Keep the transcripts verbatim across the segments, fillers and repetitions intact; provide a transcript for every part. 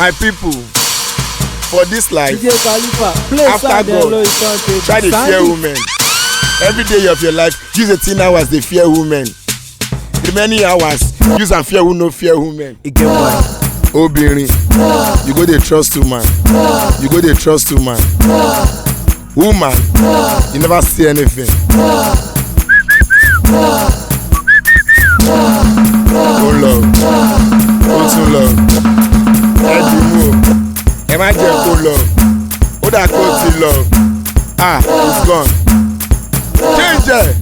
My people, for this life, D J Khalifa, play after sound God, hello, it's on tape. try to fear Sandy. women. Every day of your life, use eighteen hours to fear women. The many hours, use and fear who no fear women. Again, why? Obìnrin, you go dey trust woman. You go dey trust woman. Woman, you never see anything. Oh Lord, oh too Lord. Ẹ dì mú o, ẹ má jẹ́ kó lọ. Ó dà kó ti lọ. Ah, it's gone. Change it.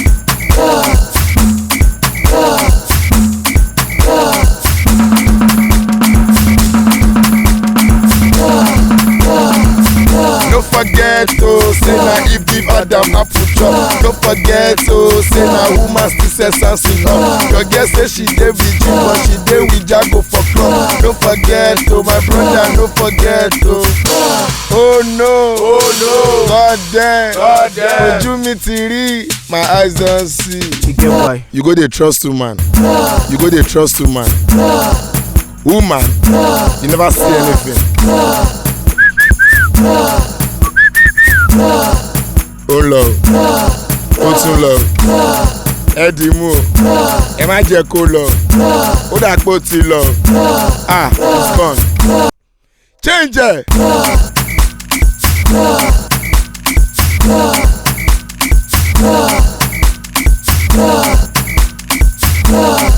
No forget to say na if give Adam apple chop. No forget to say na woman still say something up. Your girl say she dey with you but she dey with Jago for club. No forget to my brother, no forget to. Oh no, oh no, God damn, God damn. Ojú mi ti rí, my eyes don see. Again, why? You go dey trust woman. You go dey trust woman. Woman, you never see anything. Oh Lord, ó tún lọ. Ẹ dì mú o, ẹ má jẹ́ kó lọ. Ó dà pé ó ti lọ. Ah, it's gone. Change it.